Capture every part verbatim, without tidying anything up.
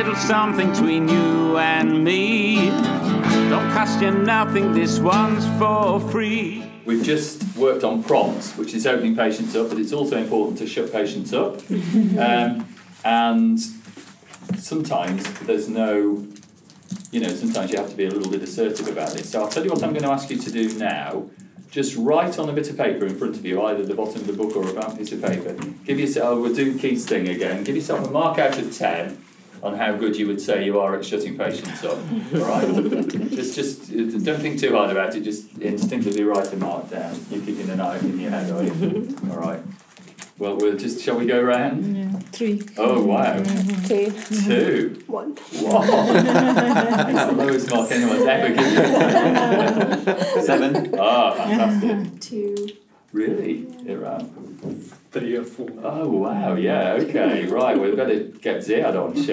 little something between you and me. Don't cost you nothing, this one's for free. We've just worked on prompts, which is opening patients up, but it's also important to shut patients up. Um, and sometimes there's no, you know, sometimes you have to be a little bit assertive about this. So I'll tell you what I'm going to ask you to do now. Just write on a bit of paper in front of you, either the bottom of the book or a blank piece of paper. Give yourself, we'll do Keith's thing again, give yourself a mark out of ten on how good you would say you are at shutting patients up. All right? just, just don't think too hard about it. Just instinctively write a mark down. You're keeping an eye in your head, are you? All right. Well, we'll just. Shall we go round? Yeah. Three. Oh wow. Two. Two. One. Wow. That's the lowest mark anyone's ever given. Seven. Ah, fantastic. Two. Really? Yeah. Around. Three or four. Oh wow, yeah, okay, right, we better get Ziad on show.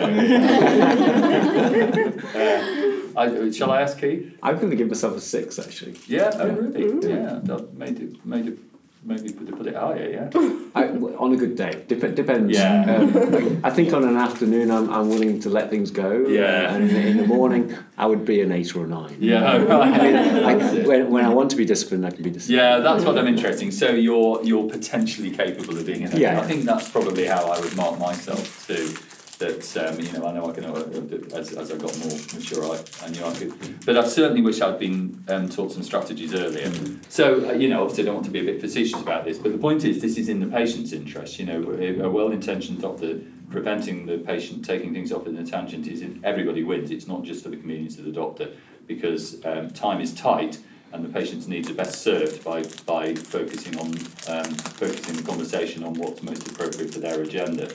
uh, I, shall I ask Keith? I'm going to give myself a six, actually. Yeah, oh really? Mm-hmm. Yeah, that made it, made it, maybe put it, put it higher, yeah? I, on a good day, Dep- depends. Yeah. Um, I think on an afternoon I'm, I'm willing to let things go. Yeah. And in the morning I would be an eight or a nine. Yeah, oh, right. I mean, I, That's it. when, when I want to be disciplined, I can be disciplined. Yeah, that's what I'm interested. So you're you're potentially capable of being an eight. Yeah. I think that's probably how I would mark myself too. That um, you know, I know I can uh, as as I got more mature, I, I knew I could. But I certainly wish I'd been um, taught some strategies earlier. Mm-hmm. So uh, you know, obviously I don't want to be a bit facetious about this, but the point is, this is in the patient's interest. You know, a well-intentioned doctor preventing the patient taking things off in a tangent is in everybody wins. It's not just for the convenience of the doctor, because um, time is tight. And the patient's needs are best served by by focusing on um, focusing the conversation on what's most appropriate for their agenda.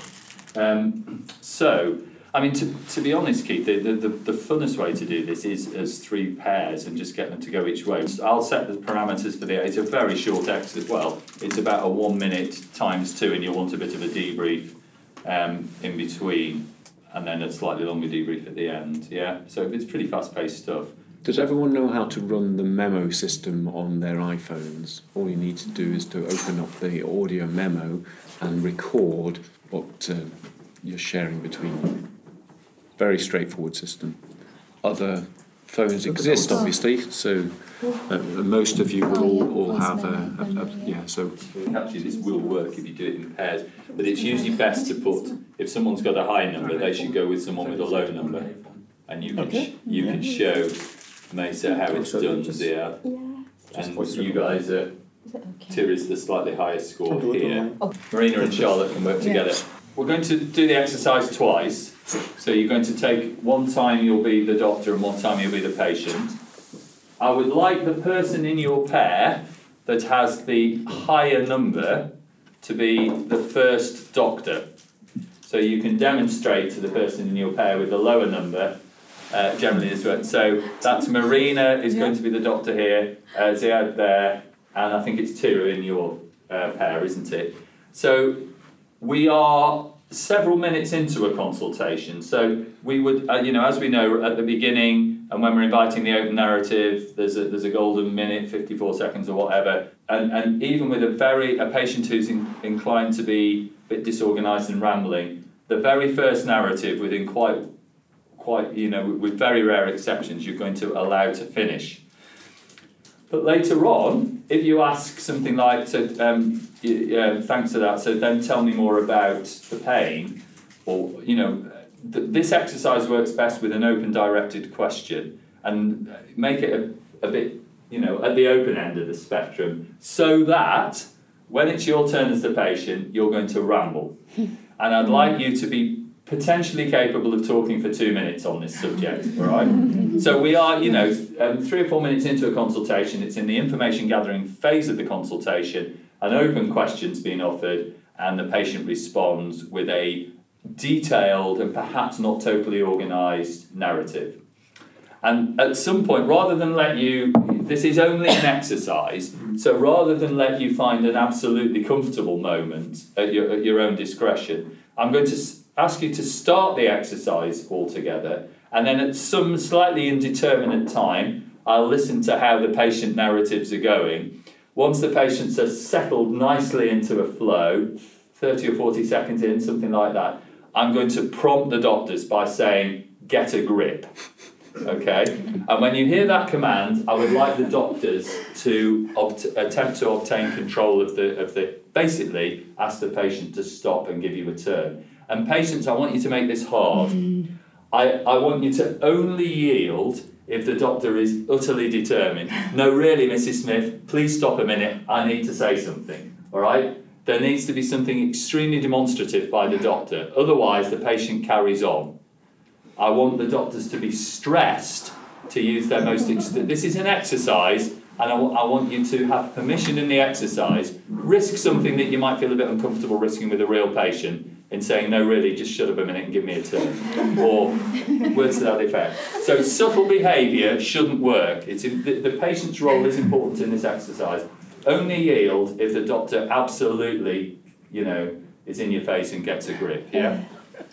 Um, so, I mean, to to be honest, Keith, the, the the funnest way to do this is as three pairs and just get them to go each way. I'll set the parameters for the. It's a very short exercise. Well, it's about a one minute times two, and you'll want a bit of a debrief um, in between, and then a slightly longer debrief at the end. Yeah, so it's pretty fast paced stuff. Does everyone know how to run the memo system on their iPhones? All you need to do is to open up the audio memo and record what uh, you're sharing between you. Very straightforward system. Other phones exist, obviously, so uh, most of you will all, all have a, a, a yeah. So actually, this will work if you do it in pairs, but it's usually best to put. If someone's got a high number, they should go with someone with a low number, and you can Okay. sh- you can show Mesa how it's done there, Yeah. and you guys are. Is it okay? Two is the slightly higher score do it here. Oh. Marina and Charlotte can work together. We're going to do the exercise twice. So you're going to take one time you'll be the doctor and one time you'll be the patient. I would like the person in your pair that has the higher number to be the first doctor. So you can demonstrate to the person in your pair with the lower number. Uh, generally this way. So that's Marina is going to be the doctor here, uh, Ziad there, and I think it's two in your uh, pair, isn't it? So we are several minutes into a consultation. So we would, uh, you know, as we know at the beginning, and when we're inviting the open narrative, there's a there's a golden minute, fifty-four seconds or whatever. And and even with a very a patient who's in, inclined to be a bit disorganised and rambling, the very first narrative within quite quite you know with very rare exceptions, you're going to allow to finish. But later on, if you ask something like, so um, yeah, thanks for that, so then tell me more about the pain, or, you know, th- this exercise works best with an open directed question, and make it a, a bit, you know, at the open end of the spectrum, so that when it's your turn as the patient, you're going to ramble. And I'd like you to be potentially capable of talking for two minutes on this subject, all right? So we are, you know, um, three or four minutes into a consultation, it's in the information gathering phase of the consultation, an open question's been offered, and the patient responds with a detailed and perhaps not totally organised narrative. And at some point, rather than let you, this is only an exercise, so rather than let you find an absolutely comfortable moment at your, at your own discretion, I'm going to ask you to start the exercise altogether, and then at some slightly indeterminate time, I'll listen to how the patient narratives are going. Once the patients are settled nicely into a flow, thirty or forty seconds in, something like that, I'm going to prompt the doctors by saying, get a grip. Okay? And when you hear that command, I would like the doctors to obt- attempt to obtain control of the, of the, basically ask the patient to stop and give you a turn. And patients, I want you to make this hard. Mm-hmm. I, I want you to only yield if the doctor is utterly determined. No, really, Missus Smith, please stop a minute, I need to say something, all right? There needs to be something extremely demonstrative by the doctor, otherwise the patient carries on. I want the doctors to be stressed to use their most... Ex- this is an exercise, and I, w- I want you to have permission in the exercise, risk something that you might feel a bit uncomfortable risking with a real patient, in saying, no, really, just shut up a minute and give me a turn, or words to that effect. So subtle behaviour shouldn't work. It's in, the, the patient's role is important in this exercise. Only yield if the doctor absolutely, you know, is in your face and gets a grip, yeah?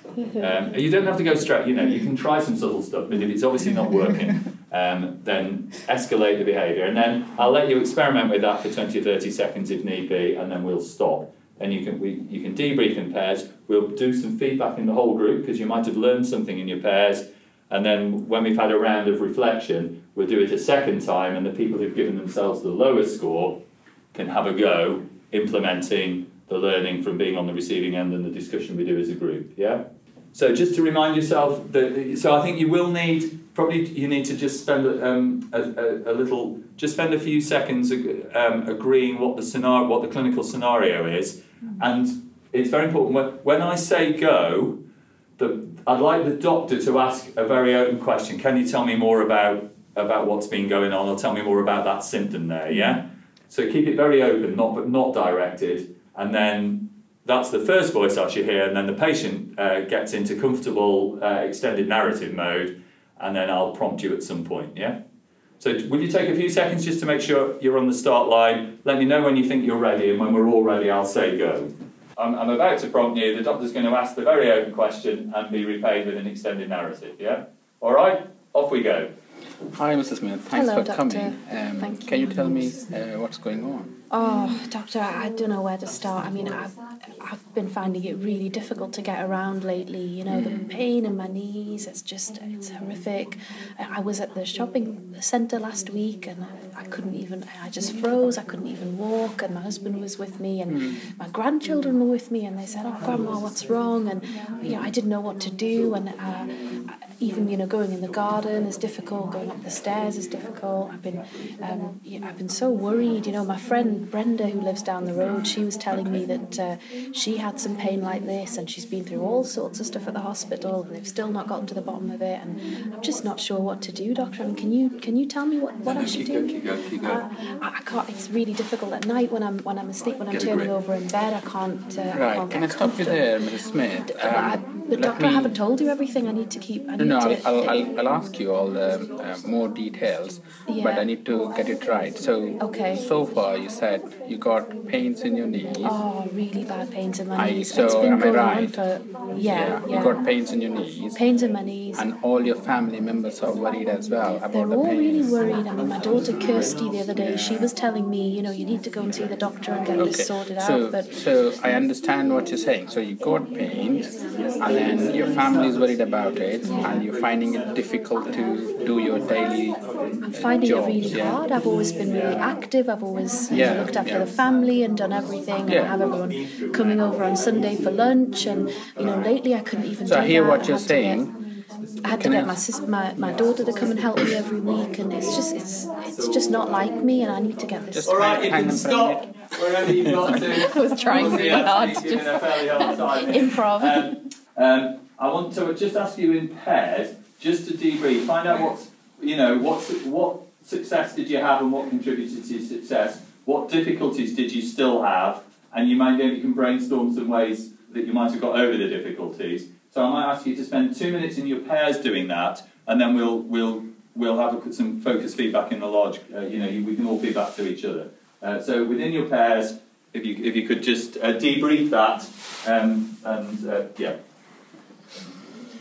Um, you don't have to go straight, you know, you can try some subtle stuff, but if it's obviously not working, um, then escalate the behaviour. And then I'll let you experiment with that for twenty or thirty seconds if need be, and then we'll stop. And you can we you can debrief in pairs. We'll do some feedback in the whole group because you might have learned something in your pairs. And then when we've had a round of reflection, we'll do it a second time, and the people who've given themselves the lowest score can have a go implementing the learning from being on the receiving end and the discussion we do as a group. Yeah. So just to remind yourself that. So I think you will need probably you need to just spend um, a, a, a little just spend a few seconds um, agreeing what the scenario what the clinical scenario is. And it's very important, when, when I say go, the, I'd like the doctor to ask a very open question. Can you tell me more about, about what's been going on, or tell me more about that symptom there, yeah? So keep it very open, not, but not directed. And then that's the first voice I should hear, and then the patient uh, gets into comfortable uh, extended narrative mode, and then I'll prompt you at some point, yeah? So will you take a few seconds just to make sure you're on the start line? Let me know when you think you're ready, and when we're all ready, I'll say go. I'm, I'm about to prompt you. The doctor's going to ask the very open question and be repaid with an extended narrative, yeah? All right, off we go. Hi, Missus Smith. Thanks Hello, for Doctor. coming. Um, Thank can you. you tell me uh, what's going on? Oh, Doctor, I don't know where to start. I mean, I've, I've been finding it really difficult to get around lately. You know, the pain in my knees, it's just, it's horrific. I was at the shopping centre last week and I, I couldn't even, I just froze. I couldn't even walk, and my husband was with me and mm. my grandchildren were with me, and they said, oh, Grandma, what's wrong? And, you know, I didn't know what to do. And uh, even, you know, going in the garden is difficult, going up the stairs is difficult. I've been, um, yeah, I've been so worried. You know, my friend Brenda, who lives down the road, she was telling me that uh, she had some pain like this, and she's been through all sorts of stuff at the hospital, and they've still not gotten to the bottom of it. And I'm just not sure what to do, Doctor. I mean, can you can you tell me what, what I should do? Keep going, keep going. Uh, I, I can't. It's really difficult at night when I'm when I'm asleep, when I'm Get a turning grip. over in bed. I can't. Uh, Right, I can't can I get stop you comfortable. there, Missus Smith? But I, Um, but let Doctor, I me- haven't told you everything. I need to keep. I No, need no, to, I'll, I'll, I'll, I'll ask you all the uh, more details, Yeah. but I need to get it right. So, Okay. so far you said you got pains in your knees. Oh, really bad pains in my I- knees. so it's been am I going on right? for yeah, yeah. You got pains in your knees, Pains in my knees. and all your family members are worried as well about They're the all pains. really worried. I mean, my daughter Kirsty the other day, she was telling me, you know, you need to go and see the doctor and get Okay, this sorted so, out. But so I understand what you're saying. So you got pains, and then your family is worried about it, and you're finding it difficult to do your daily I'm finding jobs, it really yeah? hard. I've always been really active. I've always you know, Yeah, looked after yeah. the family and done everything. And Yeah. I have everyone coming over on Sunday for lunch. And, you know, lately I couldn't even So do I hear that. what I you're had to saying. get- I had to Can get I- my, sis, my my daughter to come and help me every week, and it's just it's it's just not like me, and I need to get this. Just All right, you hang can on for a stop minute. wherever you've got to. I was trying really hard to Giving just a fairly hard time here. improv. Um, um, I want to just ask you in pairs, just to debrief, find out what's, you know, what what success did you have and what contributed to your success. What difficulties did you still have, and you might maybe you can brainstorm some ways that you might have got over the difficulties. So I might ask you to spend two minutes in your pairs doing that, and then we'll we'll we'll have a, some focus feedback in the lodge. Uh, you know, you, we can all feedback to each other. Uh, so within your pairs, if you if you could just uh, debrief that, um, and uh, yeah.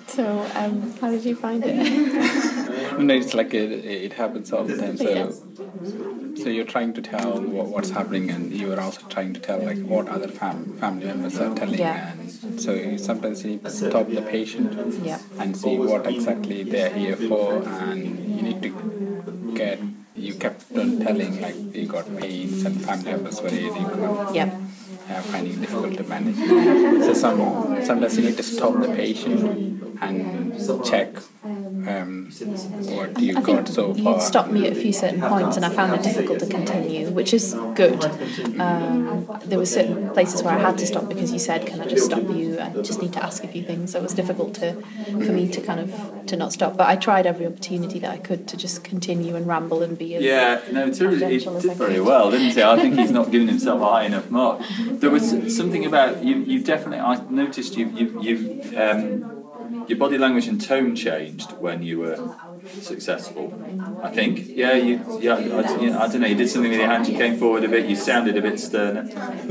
So, um, how did you find it? No, it's like it, it happens all the time. So, Yeah. so you're trying to tell what, what's happening, and you are also trying to tell like what other fam- family members are telling. Yeah. And so you, sometimes you need to stop the patient Yeah. and see what exactly they're here for, and you need to get. You kept on telling like you got pains and family members worried. You got Yep. uh, finding it difficult to manage. So some sometimes you need to stop the patient and check um, what you I think got so you far. stopped me at a few certain points, and I found it difficult to continue, which is good. Um, there were certain places where I had to stop because you said, "Can I just stop you? I just need to ask a few things." So it was difficult to, for me to kind of to not stop. But I tried every opportunity that I could to just continue and ramble and be as Yeah, no, Terry, he confidential as I did very could. well, didn't he? I think he's not given himself a high enough mark. There was something about you. You definitely. I noticed you. You. You. Um, your body language and tone changed when you were successful. I think. Yeah. You. Yeah. I, you know, I don't know. You did something with your hands. You came forward a bit. You sounded a bit sterner.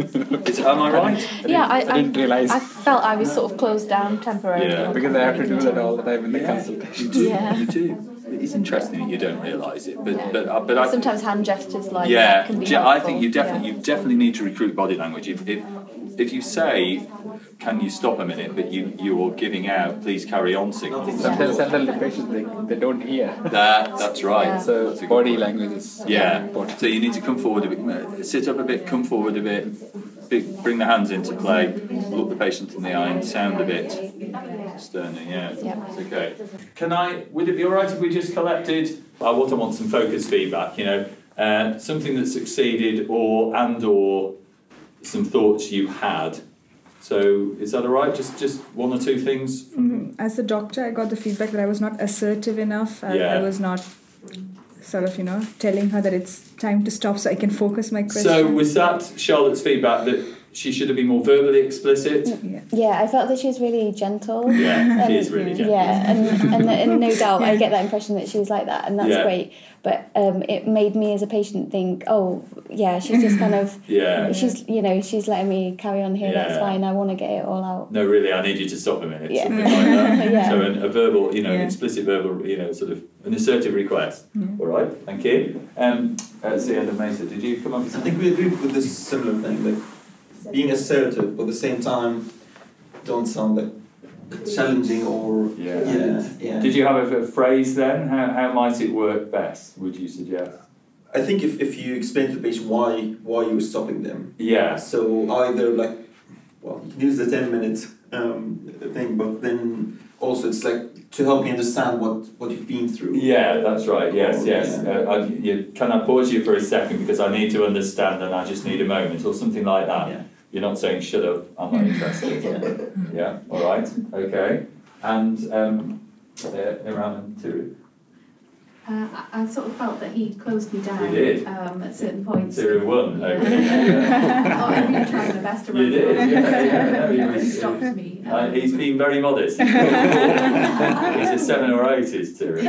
Is, am I right? I Yeah, I, I didn't realise. I felt I was sort of closed down temporarily. Yeah. Because I have to do that all the time in the consultation. Yeah. You do. It's interesting that you don't realise it, but but uh, but I. Sometimes hand gestures like Yeah, that can be ge- I think helpful. you definitely Yeah. you definitely need to recruit body language. If if, if you say, "Can you stop a minute?" but you you're giving out, "Please carry on" signals. Sometimes sometimes the patients they, they don't hear. That that's right. Yeah. So That's a good body point. language is Yeah. important. So you need to come forward a bit, sit up a bit, come forward a bit, big, bring the hands into play, look the patient in the eye, and sound a bit sterner. Yeah. Yeah. It's okay. Can I? Would it be all right if we just collected? I want I want some focus feedback. You know, uh, something that succeeded, or and or some thoughts you had. So is that all right? Just just one or two things. Mm, As a doctor, I got the feedback that I was not assertive enough. I, Yeah. I was not sort of, you know, telling her that it's time to stop so I can focus my question. So was that Charlotte's feedback that she should have been more verbally explicit? Yeah. Yeah, I felt that she was really gentle. Yeah, she And- is really gentle. Yeah, and, and, and no doubt I get that impression that she was like that, and that's Yeah. great. But um, it made me as a patient think, oh, yeah, she's just kind of, Yeah. she's, you know, she's letting me carry on here, that's Yeah. fine, I want to get it all out. No, really, I need you to stop a minute. Yeah. Something like that. Yeah. So an, a verbal, you know, an Yeah. explicit verbal, you know, sort of an assertive request. All right, thank you. Um, that's the end of Mesa. Did you come up with I something? think we agree with this similar thing, like being assertive, but at the same time, don't sound like challenging or Yeah. yeah. yeah. Did you have a, a phrase then? How, how might it work best, would you suggest? I think if, if you explain to the patient why why you were stopping them, Yeah. so either like, well, you can use the ten minute um, thing, but then also it's like to help me understand what, what you've been through. Yeah, that's right. Yes, yes. Yeah. Uh, I, you, can I pause you for a second because I need to understand and I just need a moment or something like that? Yeah. You're not saying shut up. I'm not interested. Yeah. Yeah. All right. Okay. And um, uh, Iram and Tiru. Uh, I, I sort of felt that he closed me down You did? Um, at certain points. Tiru won. Yeah. Okay. Yeah. Oh, I really tried my best to You did. Yeah. yeah. No, he He was- stopped me. Um, Uh, he's been very modest. He's a seven or eight, is Tiru.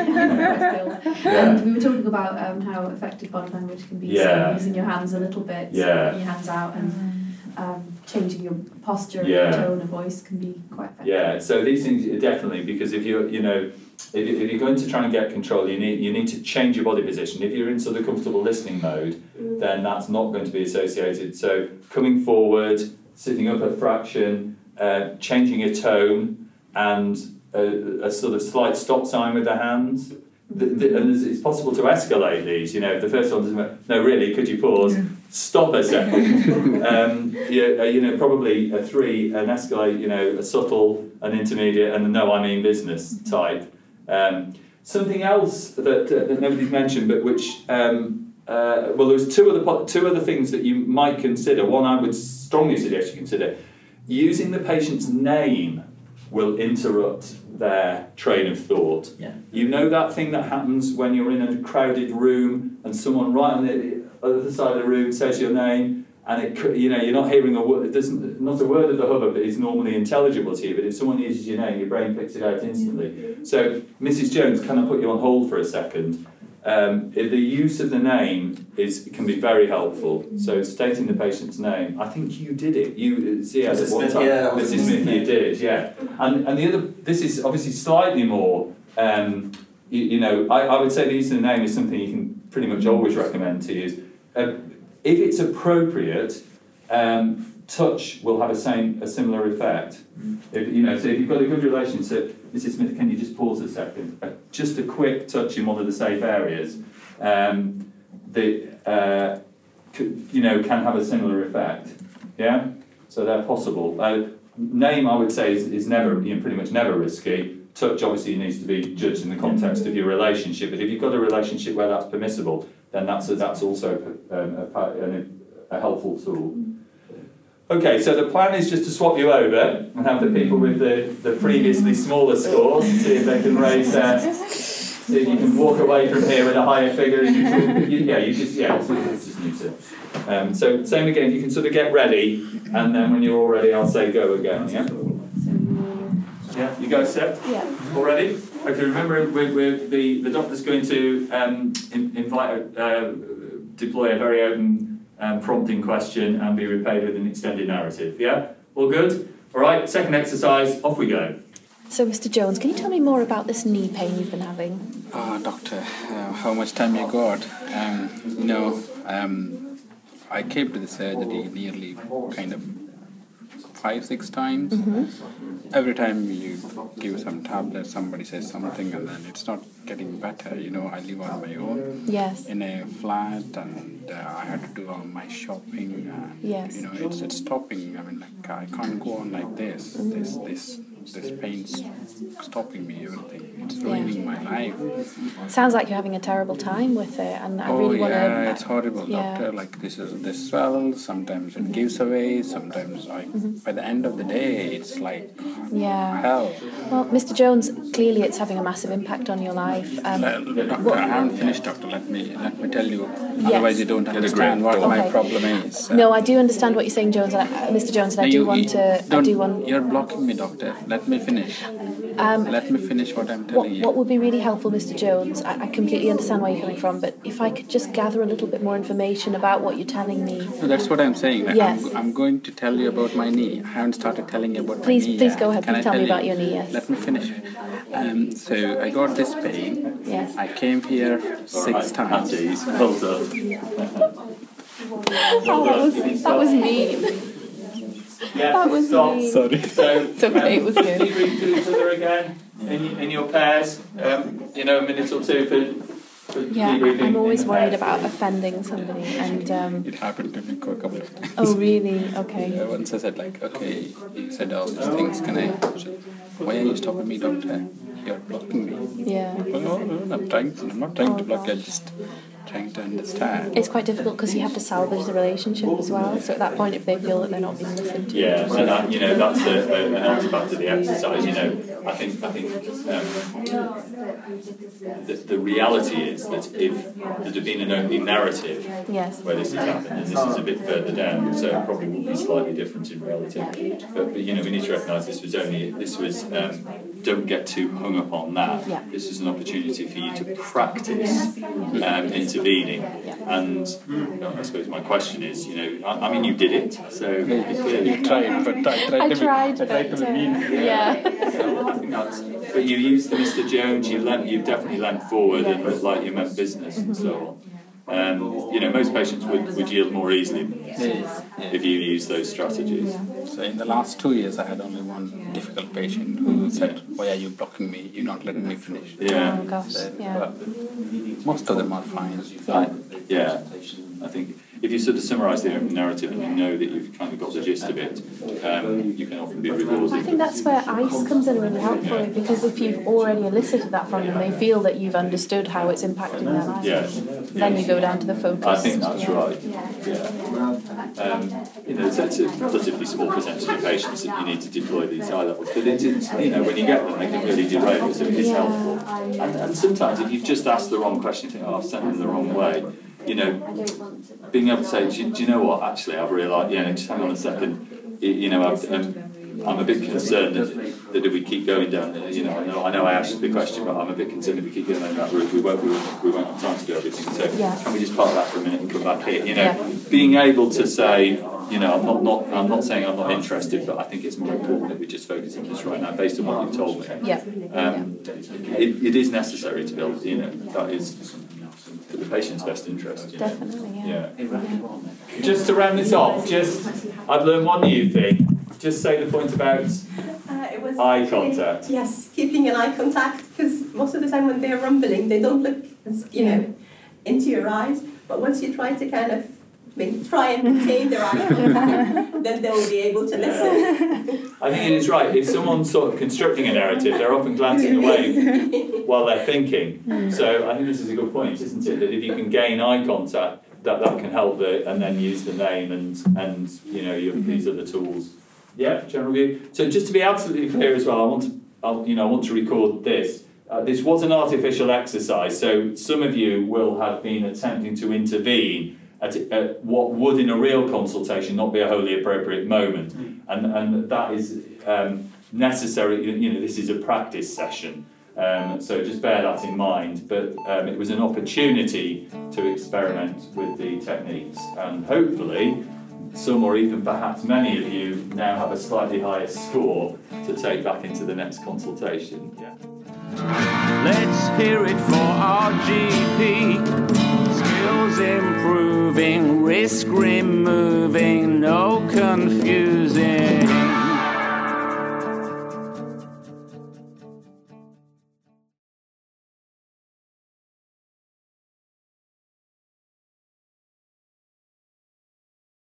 And we were talking about um, how effective body language can be. Yeah. So using your hands a little bit, so Yeah. putting your hands out and um, changing your posture Yeah. and tone of voice can be quite effective. Yeah, so these things definitely, because if you're, you know, if, you- if you're going to try and get control, you need you need to change your body position. If you're in sort of comfortable listening mode, then that's not going to be associated. So coming forward, sitting up a fraction, uh, changing your tone, and a, a sort of slight stop sign with the hands. The, the, and it's- it's possible to escalate these. You know, if the first one doesn't work, no, really, could you pause? Stop a second. um, you, uh, you know, probably a three, an escalate, you know, a subtle, an intermediate, and a no, I mean business type. Um, something else that, uh, that nobody's mentioned, but which, um, uh, well, there's two other po- two other things that you might consider. One, I would strongly suggest you consider using the patient's name will interrupt their train of thought. Yeah. You know that thing that happens when you're in a crowded room and someone right on the other side of the room says your name, and it could- you know you're not hearing a word. It doesn't not a word of the hubbub that is normally intelligible to you. But if someone uses your name, your brain picks it out instantly. So, Missus Jones, can I put you on hold for a second? um, if the use of the name is can be very helpful. So stating the patient's name. I think you did it. You, uh, yeah, Missus at one Smith, time. yeah, Missus Smith, you did, yeah. And and the other, this is obviously slightly more. Um, you, you know, I, I would say the use of the name is something you can pretty much always recommend to use. Uh, if it's appropriate, um, touch will have a same a similar effect. If you know, so if you've got a good relationship, Missus Smith, can you just pause a second? Uh, just a quick touch in one of the safe areas, um, that uh, could, you know, can have a similar effect. Yeah, so they're possible. Uh, name, I would say, is, is never, you know, pretty much never risky. Touch obviously needs to be judged in the context of your relationship, but if you've got a relationship where that's permissible, then that's a, that's also um, a, a, a helpful tool. Okay, so the plan is just to swap you over and have the people with the, the previously smaller scores, see if they can raise their, see if you can walk away from here with a higher figure. And you, you, yeah, you just, yeah, it's, it's just new to. Um, so same again, you can sort of get ready, and then when you're all ready, I'll say go again, yeah? Yeah, you guys set? Yeah. All ready? Okay, remember we're, we're, the, the doctor's going to um, in, invite, uh, deploy a very open um, prompting question and be repaid with an extended narrative, yeah? All good? All right, second exercise, off we go. So, Mister Jones, can you tell me more about this knee pain you've been having? Ah, uh, doctor, uh, how much time you got? Um, you know, um, I came to the surgery nearly kind of five, six times. Mm-hmm. Every time you give some tablets, somebody says something, and then it's not getting better. You know, I live on my own. Yes. In a flat, and uh, I had to do all my shopping. And, yes. You know, it's it's stopping. I mean, like I can't go on like this. Mm-hmm. This this this pain's stopping me. Everything. It's ruining yeah. my life. Sounds like you're having a terrible time with it, and I oh, really want to. Oh yeah, it's horrible, yeah. doctor. Like this is this swells. Sometimes it gives away. Sometimes I. Mm-hmm. By the end of the day, it's like. Yeah. Hell. Well, Mister Jones, clearly it's having a massive impact on your life. Um, uh, doctor, what, I haven't finished, doctor. Let me let me tell you. Yes. Otherwise, you don't understand what okay. my problem is. Uh, no, I do understand what you're saying, Jones. And I, Mister Jones, and I do you, want to. I do want. You're blocking me, doctor. Let me finish. Um, let me finish what I'm telling what, you. What would be really helpful, Mister Jones? I, I completely understand where you're coming from, but if I could just gather a little bit more information about what you're telling me. No, that's what I'm saying. Like, yes. I'm, I'm going to tell you about my knee. I haven't started telling you about please, my knee. Please, yet. go ahead. Can Please I tell, tell me you? about your knee. Yes. Let me finish. Um, so I got this pain. Yes. I came here six right. times. Jeez, well done. Oh, that was that was mean. Yeah, that was stop. mean. Sorry. So, it's okay. It was good. Debrief to each other again in, in your pairs. Um, you know, a minute or two for. for yeah, debriefing I'm always in worried pairs. about offending somebody, and. Um, It happened to me a couple of times. Oh really? Okay. Yeah, once I said like, okay, you said all these things. Can I? Why are you stopping me, doctor? You're blocking me. Yeah. Well, no, no, I'm trying. To, I'm not trying oh, to block. gosh. I'm just trying to understand. It's quite difficult because you have to salvage the relationship as well. So at that point, if they feel that they're not being listened to, yeah, and that, you know that's a, a, an artifact of the exercise. You know, I think I think um, the, the reality is that if there had been an opening narrative yes. where this has happened, and this is a bit further down, so it probably will be slightly different in reality. But, but you know, we need to recognise this was only this was. Um, don't get too hung up on that. Yeah. This is an opportunity for you to practice um, intervening. Yeah. And you know, I suppose my question is, you know, I, I mean, you did it, so You tried, but I tried I to tried, be, I tried but, to be mean. uh, yeah. So, I think that's, but you used the Mister Jones. You leant, you definitely leant forward and looked like you meant business and so on. Um, you know, most patients would, would yield more easily Yes. if you use those strategies. So in the last two years, I had only one difficult patient who said, "Why are you blocking me? You're not letting me finish." Yeah. Oh gosh. So, Yeah. but most of them are fine. I, yeah, I think if you sort of summarise the open narrative and you know that you've kind of got the gist of it, um, you can often be rewarded. I think that's where ICE comes in really helpful, because if you've already elicited that from them, they feel that you've understood how it's impacting their lives. Yes. Then you go down to the focus. I think that's yeah. right. Yeah. Um, you know, it's, it's a relatively small percentage of patients that you need to deploy these high levels, but it's, it's you know, when you get them, they can really derail, so it is Yeah. helpful. And, and sometimes if you've just asked the wrong question, you think, oh, I've sent them the wrong way. You know, being able to say, do you, do you know what? Actually, I've realised. Yeah, just hang on a second. You, you know, I've, um, I'm a bit concerned that that if we keep going down, you know, I know, I know I asked the question, but I'm a bit concerned if we keep going down that route, we won't, we won't, we won't have time to do everything. So Yeah. can we just park that for a minute and come back here? You know, Yeah. being able to say, you know, I'm not, not, I'm not saying I'm not interested, but I think it's more important that we just focus on this right now, based on what you've told me. Yeah. Um, it, it is necessary to build, you know, that is for the patient's best interest. You know? Definitely, yeah. Yeah. Just to round this off, just I've learned one new thing. Just say the point about Uh, it was eye actually- contact. Yes, keeping an eye contact, because most of the time when they're rumbling, they don't look, you know, into your eyes. But once you try to kind of maybe try and maintain their eye contact, then they'll be able to listen. I think it is right. If someone's sort of constructing a narrative, they're often glancing away while they're thinking. So I think this is a good point, isn't it? That if you can gain eye contact, that that can help the, and then use the name and and you know your, these are the tools. Yeah, general view. So just to be absolutely clear as well, I want to, I'll, you know, I want to record this. Uh, this was an artificial exercise, so some of you will have been attempting to intervene at, at what would, in a real consultation, not be a wholly appropriate moment, mm. and and that is um, necessary. You know, this is a practice session, um, so just bear that in mind. But um, it was an opportunity to experiment with the techniques, and hopefully, some or even perhaps many of you now have a slightly higher score to take back into the next consultation. Yeah. Let's hear it for our G P. Skills improving, risk removing, no confusing.